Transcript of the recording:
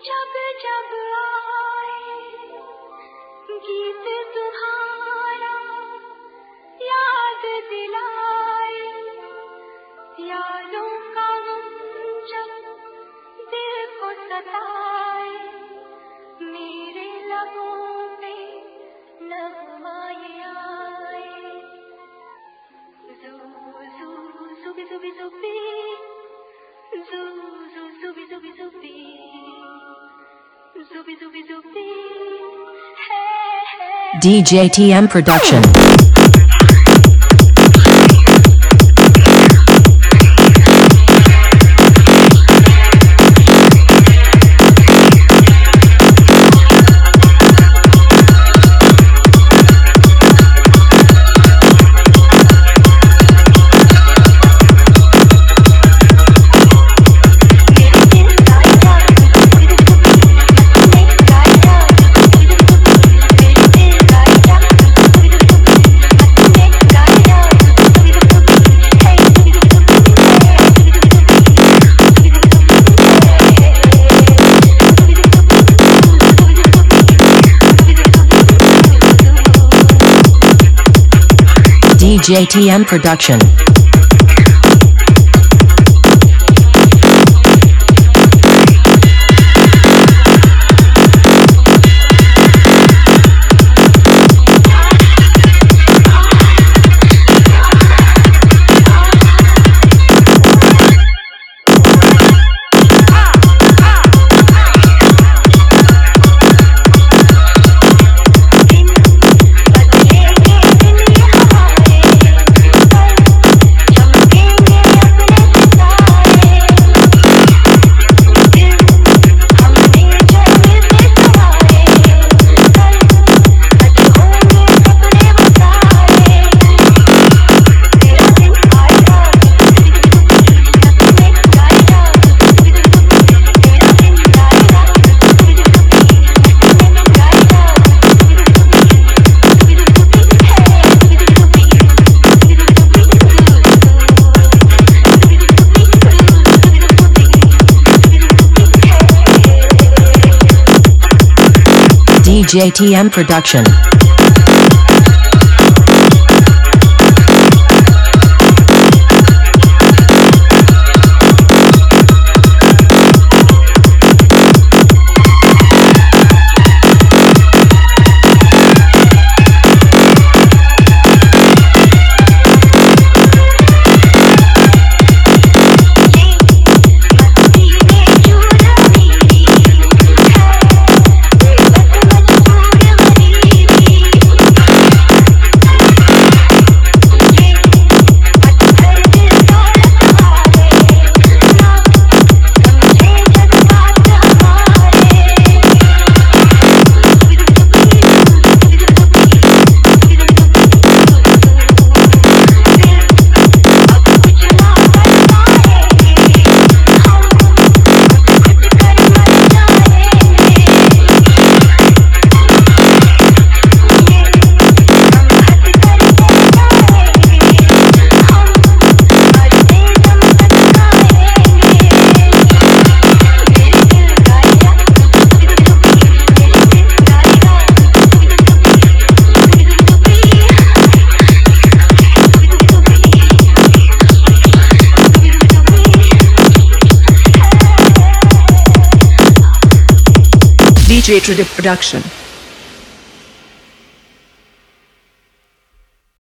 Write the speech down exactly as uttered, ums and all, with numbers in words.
जब जब आए गीत तुम्हारा याद दिलाए, यादों का गम जब दिल को सताए, मेरे लबों पे नगमाए आए। जू जू जुबी जुबी जुबी Zoo, zoo, zooby, zooby, zooby. Zooby, zooby, zooby. Hey, hey. D J T M Production. D J T M Production. D J T M Production. D J Tradip Production.